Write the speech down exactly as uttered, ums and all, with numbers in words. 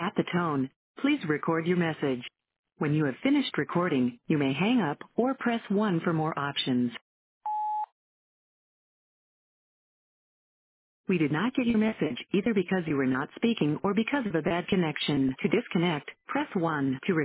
At the tone, please record your message. When you have finished recording, you may hang up or press one for more options. We did not get your message either because you were not speaking or because of a bad connection. To disconnect, press one. To